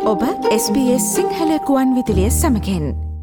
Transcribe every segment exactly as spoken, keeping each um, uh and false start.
ඔබ S B S Sinhala ගුවන් විදුලිය සමගින්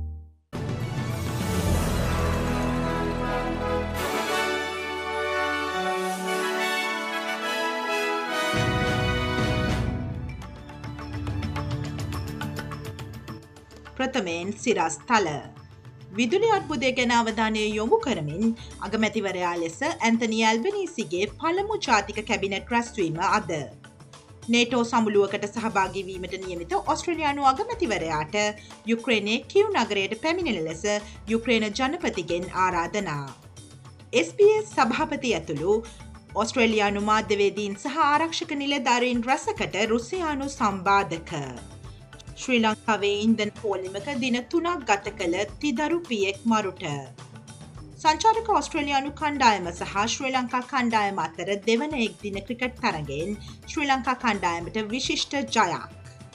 ප්‍රථමයෙන් සිරස් තල විදුලි අර්බුදය ගැන අවධානය යොමු කරමින් අගමැතිවරයා ලෙස ඇන්තනි ඇල්බනීසිගේ පළමු ජාතික කැබිනට් රැස්වීම අද නේටෝ සමුළුවකට සහභාගී වීමට නියමිත ඔස්ට්‍රේලියානු අගමැතිවරයාට යුක්‍රේනයේ කියව් නගරයට පැමිණෙන ලෙස යුක්‍රේන ජනපතිගෙන් ආරාධනා. S B S සභාපති ඇතුළු ඔස්ට්‍රේලියානු මාධ්‍යවේදීන් සහ ආරක්ෂක නිලධාරීන් රැසකට රුසියානු සම්බාධක. ශ්‍රී ලංකාවේ ඉන්ධන පෝලිමක දින තුනක් ගත කළ තිදරු පියෙක් මරුට. සංචාරක ඔස්ට්‍රේලියානු කණ්ඩායම සහ ශ්‍රී ලංකා කණ්ඩායම අතර දෙවන එක් දින ක්‍රිකට් තරගෙන් ශ්‍රී ලංකා කණ්ඩායමට විශිෂ්ට ජයක්.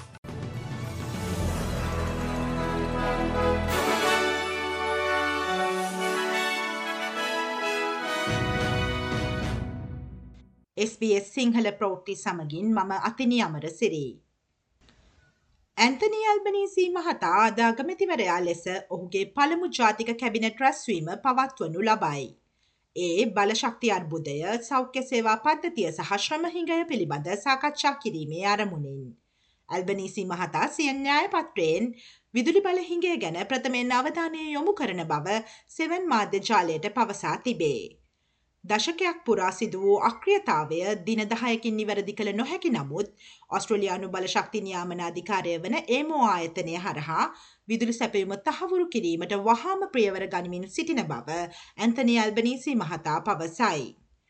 S B S සිංහල ප්‍රවෘත්ති සමගින් මම අතිනි අමරසිරි. ඇන්තනි ඇල්බනීසි මහතා අද අගමැතිවරයා ලෙස ඔහුගේ පළමු ජාතික කැබිනට් රැස්වීම පවත්වනු ලබයි. ඒ බලශක්ති අර්බුදය, සෞඛ්‍ය සේවා පද්ධතිය සහ ශ්‍රම හිඟය පිළිබඳ සාකච්ඡා කිරීමේ අරමුණින්. ඇල්බනීසි මහතා සිය න්‍යාය පත්‍රයෙන් විදුලි බල හිඟය ගැන ප්‍රථමයෙන් අවධානය යොමු කරන බව සෙවන් මාධ්‍ය ජාලයට පවසා තිබේ. දශකයක් පුරා සිදු වූ අක්‍රියතාවය දින දහයකින් නිවැරදි කළ නොහැකි නමුත් ඔස්ට්‍රේලියානු බලශක්ති නියාමන අධිකාරිය වන ඒමෝ ආයතනය හරහා විදුලි සැපයුම තහවුරු කිරීමට වහාම ප්‍රියවර ගනිමින් සිටින බව ඇන්තනි ඇල්බනීසි මහතා පවසයි.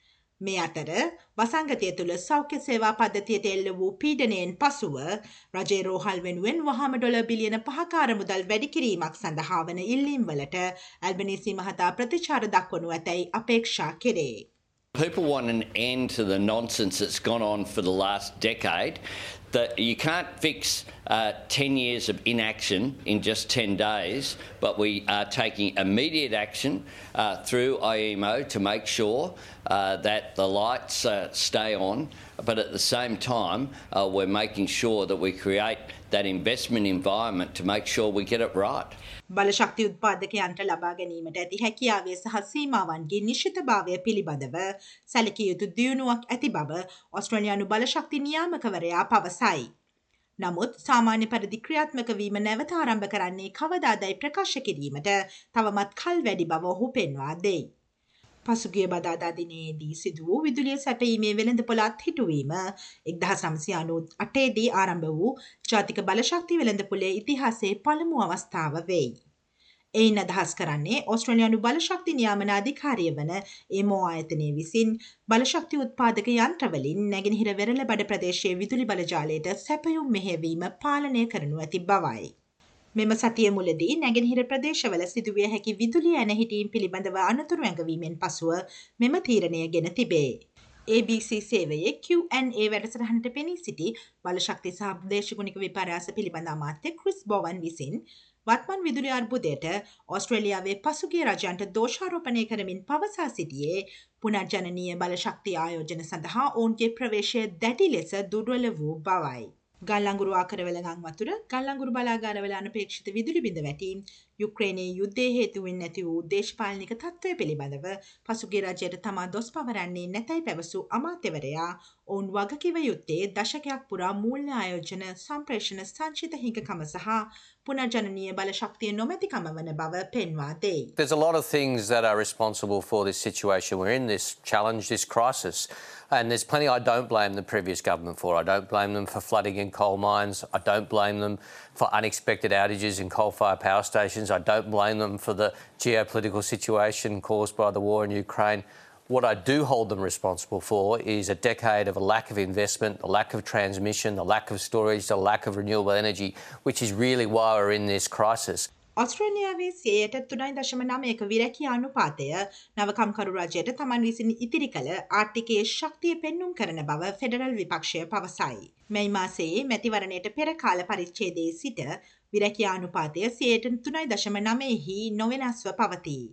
මේ අතර වසංගතය තුළ සෞඛ්‍ය සේවා පද්ධතියට එල්ල වූ පීඩනයෙන් පසුව රජයේ රෝහල් වෙනුවෙන් වහාම ඩොලර් බිලියන පහකාර මුදල් වැඩි කිරීමක් සඳහා වන ඉල්ලීම් වලට ඇල්බනීසි මහතා ප්‍රතිචාර දක්වනු ඇතැයි අපේක්ෂා කෙරේ. People want an end to the nonsense that's gone on for the last decade. That you can't fix uh, ten years of inaction in just ten days, but we are taking immediate action uh, through I E M O to make sure uh, that the lights uh, stay on, but at the same time uh, we're making sure that we create that investment environment to make sure we get it right. බලශක්ති උත්පාදකයන්ට ලබා ගැනීමට ඇති හැකියාවේ සහ සීමාවන්ගේ නිශ්චිතභාවය පිළිබඳව සැලකිය යුතු දියුණුවක් ඇති බව ඔස්ට්‍රේලියානු බලශක්ති නියාමකවරයා පවසයි. නමුත් සාමාන්‍ය පරිදි ක්‍රියාත්මක වීම නැවත ආරම්භ කරන්නේ කවදාදයි ප්‍රකාශ කිරීමට තවමත් කල් වැඩි බව ඔහු පෙන්වා දෙයි. පසුගිය බදාදා දිනයේදී සිදු වූ විදුලිය සැපයීමේ වෙළඳපොළ අත්හිටුවීම එක්දහස් නවසිය අනූඅට දී ආරම්භ වූ ජාතික බලශක්ති වෙළඳපොළේ ඉතිහාසයේ පළමු අවස්ථාව වෙයි. එයින් අදහස් කරන්නේ ඔස්ට්‍රේලියානු බලශක්ති නියාමන අධිකාරිය වන ඒමෝ ආයතනය විසින් බලශක්ති උත්පාදක යන්ත්‍රවලින් නැගෙනහිර වෙරළබඩ ප්‍රදේශයේ විදුලි බලජාලයට සැපයුම් මෙහෙයවීම පාලනය කරනු ඇති බවයි. මෙම සතිය මුලදී නැගෙනහිර ප්‍රදේශවල සිදුවිය හැකි විදුලි ඇනහිටීම් පිළිබඳව අනතුරු ඇඟවීමෙන් පසුව මෙම තීරණය ගෙන තිබේ. A B C සේවයේ Q and A වැඩසටහනට පෙනී සිටි බලශක්ති සහ දේශගුණික විපර්යාස පිළිබඳ අමාත්‍ය ක්‍රිස් බෝවන් විසින් වත්මන් විදුලි අර්බුදයට ඔස්ට්‍රේලියාවේ පසුගිය රජයන්ට දෝෂාරෝපණය කරමින් පවසා සිටියේ පුනර්ජනනීය බලශක්ති ආයෝජන සඳහා ඔවුන්ගේ ප්‍රවේශය දැඩි ලෙස දුර්වල වූ බවයි. ගල්ලංගුරු ආකරවල ගං වතුර, ගල්ලංගුරු බලාගාරවල අනපේක්ෂිත විදුලි බිඳ වැටීම්, යුක්‍රේනයේ යුද්ධයේ හේතුවෙන් නැති වූ දේශපාලනික තත්ත්වය පිළිබඳව පසුගිය රජයට තමා දොස් පවරන්නේ නැතැයි පැවසූ අමාත්‍යවරයා ඔවුන් වගකිව යුත්තේ දශකයක් පුරා මූල්‍ය ආයෝජන සම්ප්‍රේෂණ සංචිත හිඟකම සහ පුනර්ජනනීය බලශක්තිය නොමැතිකම වන බව පෙන්වා දෙයි. There's a lot of things that are responsible for this situation we're in, this challenge, this crisis. And there's plenty I don't blame the previous government for. I don't blame them for flooding in coal mines. I don't blame them for unexpected outages in coal-fired power stations. I don't blame them for the geopolitical situation caused by the war in Ukraine. What I do hold them responsible for is a decade of a lack of investment, a lack of transmission, a lack of storage, a lack of renewable energy, which is really why we're in this crisis. ඔස්ට්‍රේලියාවේ සියයට තුනයි දශම නවයක විරැකියා අනුපාතය නවකම්කරු රජයට තමන් විසින් ඉතිරි කළ ආර්ථිකයේ ශක්තිය පෙන්නුම් කරන බව ෆෙඩරල් විපක්ෂය පවසයි. මැයි මාසයේ මැතිවරණයට පෙර කාල පරිච්ඡේදයේ සිට විරැකියා අනුපාතය සියයට තුනයි දශම නවයෙහි නොවෙනස්ව පවතී.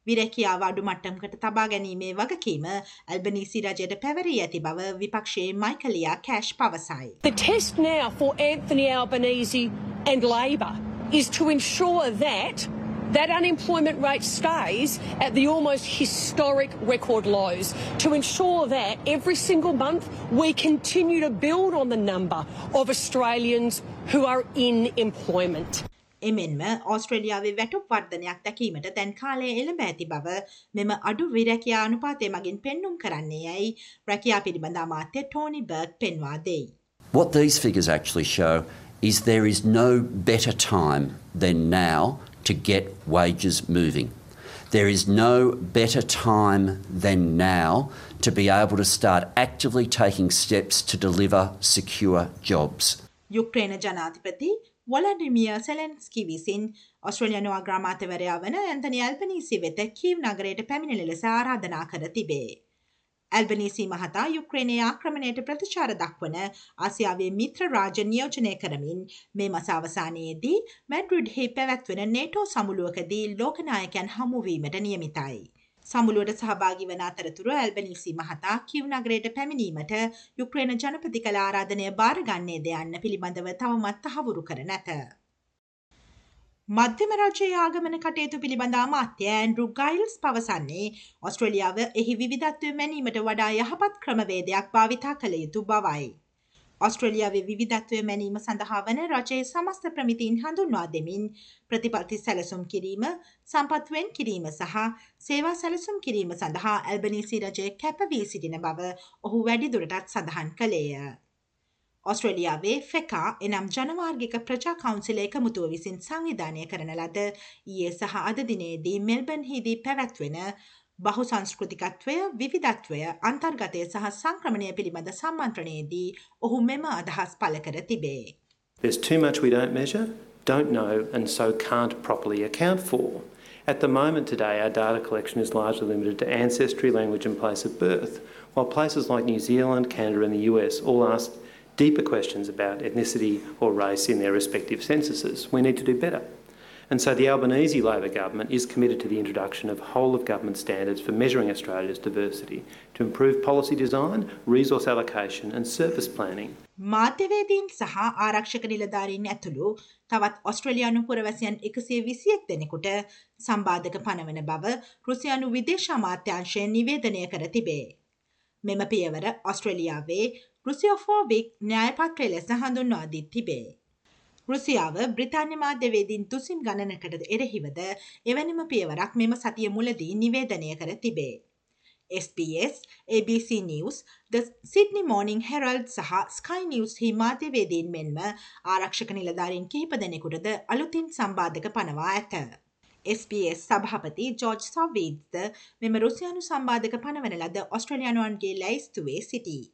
විරැකියාව අඩු මට්ටමකට තබා ගැනීමේ වගකීම ඇල්බනීසි රජයට පැවරී ඇති බව විපක්ෂයේ මයිකලියා කෑෂ් පවසයි. The test now for Anthony Albanese and Labor is to ensure that that unemployment rate stays at the almost historic record lows, to ensure that every single month we continue to build on the number of Australians who are in employment. එමෙන්ම ඕස්ට්‍රේලියාවේ වැටුප් වර්ධනයක් දැකීමට දැන් කාලය එළඹ ඇති බව මෙම අඩු විරැකියා අනුපාතය මගින් පෙන්නුම් කරන්නේ යයි රැකියා පිළිබඳ අමාත්‍ය ටෝනි බර්ග් පෙන්වා දෙයි. What these figures actually show is there is no better time than now to get wages moving. There is no better time than now to be able to start actively taking steps to deliver secure jobs. Ukraine ජනාධිපති වොලඩිමියර් Zelensky විසින් ඔස්ට්‍රේලියානු අග්‍රාමාත්‍යවරයා වන Anthony Albanese වෙත කීව් නගරයට පැමිණෙන ලෙස ආරාධනා කර තිබේ. ඇල්බනීසි මහතා යුක්‍රේනයේ ආක්‍රමණයට ප්‍රතිචාර දක්වන ආසියාවේ මිත්‍ර රාජ්‍ය නියෝජනය කරමින් මේ මාස අවසානයේදී මැඩ්‍රිඩ්හි පැවැත්වෙන නේටෝ සමුළුවකදී ලෝකනායකයන් හමුවීමට නියමිතයි. සමුළුවට සහභාගී වන අතරතුර ඇල්බනීසි මහතා කිව් නගරයට පැමිණීමට යුක්‍රේන ජනපති කළ ආරාධනය බාරගන්නේද යන්න පිළිබඳව තවමත් තහවුරු කර නැත. මධ්‍යම රජයේ ආගමන කටයුතු පිළිබඳ අමාත්‍ය ඇන්ඩ්‍රු ගයිල්ස් පවසන්නේ ඔස්ට්‍රේලියාව එහි විවිධත්වය මැනීමට වඩා යහපත් ක්‍රමවේදයක් භාවිතා කළ යුතු බවයි. ඔස්ට්‍රේලියාවේ විවිධත්වය මැනීම සඳහා වන රජයේ සමස්ත ප්‍රමිතීන් හඳුන්වා දෙමින් ප්‍රතිපත්ති සැලසුම් කිරීම, සම්පත් වෙන් කිරීම සහ සේවා සැලසුම් කිරීම සඳහා ඇල්බනීසි රජය කැප වී සිටින බව ඔහු වැඩිදුරටත් සඳහන් කළේය. ඔස්ට්‍රේලියාවේ ෆෙකා එනම් ජනමාර්ගික ප්‍රජා කවුන්සිල එකමුතුව විසින් සංවිධානය කරන ලද ඊයේ සහ අද දිනේදී මෙල්බර්න්හිදී පැවැත්වෙන බහු සංස්කෘතිකත්වය, විවිධත්වය, අන්තර්ගතය සහ සංක්‍රමණය පිළිබඳ සම්මන්ත්‍රණයේදී ඔහු මෙම අදහස් පළ කර තිබේ. There's too much we don't measure, don't know and so can't properly account for. At the moment today, our data collection is largely limited to ancestry, language and place of birth, while places like New Zealand, Canada and the U S all ask deeper questions about ethnicity or race in their respective censuses. We need to do better. And so the Albanese Labor government is committed to the introduction of whole-of-government standards for measuring Australia's diversity to improve policy design, resource allocation and service planning. මාධ්‍යවේදීන් සහ ආරක්ෂක නිලධාරීන් ඇතුළු තවත් ඔස්ට්‍රේලියානු පුරවැසියන් එකසිය විසියෙක් දෙනෙකුට සම්බාධක පනවන බව රුසියානු විදේශ අමාත්‍යාංශය නිවේදනය කර තිබේ. මෙම පියවර ඔස්ට්‍රේලියාවේ රුසියෝෆෝබික් න්‍යායපත්‍රය ලෙස හඳුන්වා දී තිබේ. රුසියාව බ්‍රිතාන්‍ය මාධ්‍යවේදීන් තුසින් ගණනකට එරෙහිවද එවැනිම පියවරක් මෙම සතිය මුලදී නිවේදනය කර තිබේ. S B S, A B C News, The Sydney Morning Herald සහ Sky News හි මාධ්‍යවේදීන් මෙන්ම ආරක්ෂක නිලධාරීන් කිහිප දෙනෙකුටද අලුතින් සම්බාධක පනවා ඇත. S B S සභාපති ජෝර්ජ් සොවීඩ්ද මෙම රුසියානු සම්බාධක පනවන ලද ඔස්ට්‍රේලියානුවන්ගේ ලැයිස්තුවේ සිටී.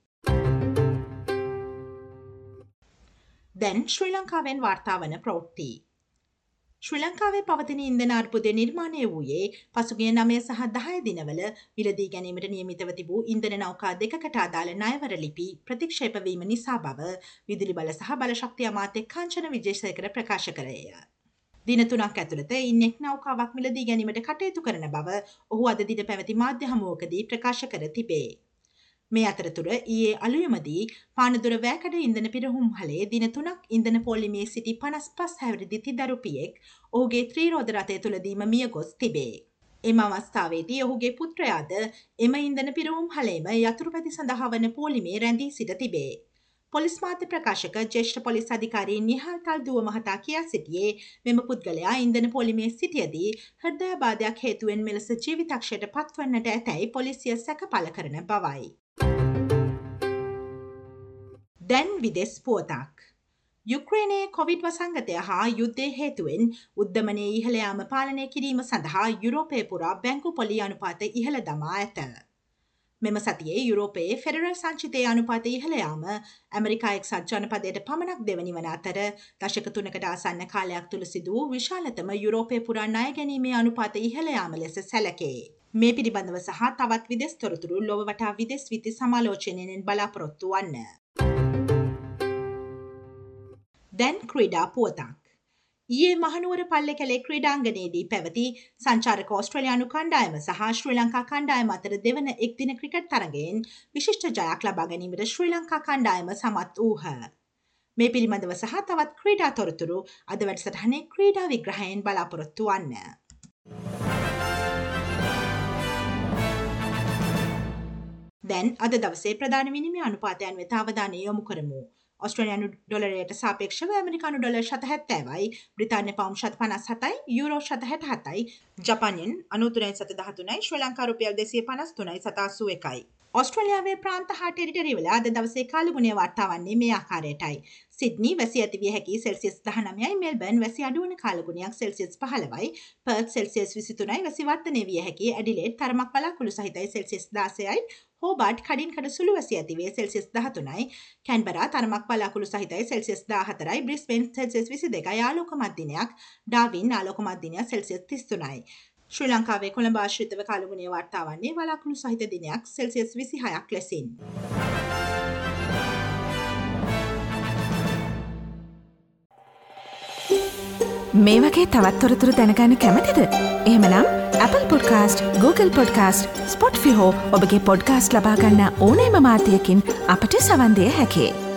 දැන් ශ්‍රී ලංකාවෙන් වාර්තා වන ප්‍රවෘත්ති. ශ්‍රී ලංකාවේ පවතින ඉන්ධන අර්බුදය නිර්මාණය වූයේ පසුගිය නවය සහ දහය දිනවල මිලදී ගැනීමට නියමිතව තිබූ ඉන්ධන නෞකා දෙකකට අදාළ ණයවර ලිපි ප්‍රතික්ෂේප වීම නිසා බව විදුලි බල සහ බලශක්ති අමාත්‍ය කාංචන විජේසේකර ප්‍රකාශ කළේය. දින තුනක් ඇතුළත ඉන් එක් නෞකාවක් මිලදී ගැනීමට කටයුතු කරන බව ඔහු අද දින පැවති මාධ්‍ය හමුවකදී ප්‍රකාශ කර තිබේ. මේ අතරතුර ඊයේ අලුයමදී පානදුර වෑකඩ ඉන්ධන පිරහුම්හලේ දින තුනක් ඉන්ධන පොලිමේ සිටි පනස් පහ හැවිරිදි තිදරුපියෙක් ඔහුගේ ත්‍රීරෝද රථය තුළදීම මිය ගොස් තිබේ. එම අවස්ථාවේදී ඔහුගේ පුත්‍රයාද එම ඉන්ධන පිරහුම්හලේම යතුරු පැති සඳහා වන පොලිමේ රැඳී සිට තිබේ. පොලිස් මාධ්‍ය ප්‍රකාශක ජ්‍යෙෂ්ඨ පොලිස් අධිකාරී නිහාල් තල්දුව මහතා කියා සිටියේ මෙම පුද්ගලයා ඉන්ධන පොලිමේ සිටියදී හෘදයාබාධයක් හේතුවෙන් මෙලෙස ජීවිතක්ෂයට පත්වන්නට ඇතැයි පොලිසිය සැක පළ කරන බවයි. දැන් විදෙස් පුවතක්. යුක්‍රේනයේ කොවිඩ් වසංගතය හා යුද්ධය හේතුවෙන් උද්දමනයේ ඉහළ යාම පාලනය කිරීම සඳහා යුරෝපය පුරා බැංකු පොලි අනුපාත ඉහළ දමා ඇත. මෙම සතියේ යුරෝපයේ ෆෙඩරල් සංචිතයේ අනුපාත ඉහළ යාම ඇමරිකා එක්සත් ජනපදයට පමණක් දෙවැනි වන අතර දශක තුනකට ආසන්න කාලයක් තුළ සිදු වූ විශාලතම යුරෝපය පුරා ණය ගැනීමේ අනුපාත ඉහළ යාම ලෙස සැලකේ. මේ පිළිබඳව සහ තවත් විදෙස් තොරතුරු ලොව වටා විදෙස් විත්ති සමාලෝචනයෙන් බලාපොරොත්තු වන්න. දැන් ක්‍රීඩා පුවතක්. ඊයේ මහනුවර පල්ලේකැලේ ක්‍රීඩාංගණයේදී පැවති සංචාරක ඕස්ට්‍රේලියානු කණ්ඩායම සහ ශ්‍රී ලංකා කණ්ඩායම අතර දෙවන එක්දින ක්‍රිකට් තරගයෙන් විශිෂ්ට ජයක් ලබා ගැනීමට ශ්‍රී ලංකා කණ්ඩායම සමත් වූහ. මේ පිළිබඳව සහ තවත් ක්‍රීඩා තොරතුරු අද වැඩසටහනේ ක්‍රීඩා විග්‍රහයෙන් බලාපොරොත්තු වන්න. දැන් අද දවසේ ප්‍රධාන විනිමය අනුපාතයන් වෙත අවධානය යොමු කරමු. ඔස්ට්‍රේලියානු ඩොලරයට සාපේක්ෂව ඇමරිකානු ඩොලර් ශත හැත්තෑවයි, බ්‍රිතාන්‍ය පවුම් ශත පනස් හතයි, යුරෝ ශත හැට හතයි, ජපාන් යෙන් අනූතුනයි සත දහතුනයි, ශ්‍රී ලංකා රුපියල් දෙසිය පනස් තුනයි සත අසූ එකයි. ඔස්ට්‍රේලියාවේ ප්‍රාන්ත හා ටෙරිටරි වල අද දවසේ කාලගුණය වාර්තා වන්නේ මේ ආකාරයටයි. සිඩ්නි වැසි ඇති විය හැකි සෙල්සියස් දහනවයයි, මෙල්බර්න් වැසි අඩු වන කාලගුණයක් සෙල්සියස් පහළොවයි, පර්ත් සෙල්සියස් විසි තුනයි වැසි වර්ධනය විය හැකි, ඇඩිලේඩ් තරමක් බලාකුළු සහිතයි සෙල්සියස් දාසයයි, හෝබාට් කඩින් කඩ සුළු වැසි ඇති වේ සෙල්සියස් දහතුනයි, කැන්බරා තරමක් බලාකුළු සහිතයි සෙල්සියස් දාහතරයි, බ්‍රිස්බේන් සෙල්සියස් විසි දෙකයි, ආලෝකමත් දිනයක්, ඩාවින් ආලෝකමත් දිනයක් සෙල්සියස් තිස් තුනයි. ශ්‍රී ලංකාවේ කොළඹ ආශ්‍රිතව කාලගුණය වාර්තා වන්නේ බලාකුළු සහිත දිනයක් සෙල්සියස් විසිහයක් ලෙසින්. මේ වගේ තවත් තොරතුරු දැනගන්න කැමතිද? එහෙමනම් Apple Podcast, Google Podcast, Spotify හෝ ඔබගේ පොඩ්කාස්ට් ලබා ගන්න ඕනෑම මාධ්‍යයකින් අපට සවන් දිය හැකියි.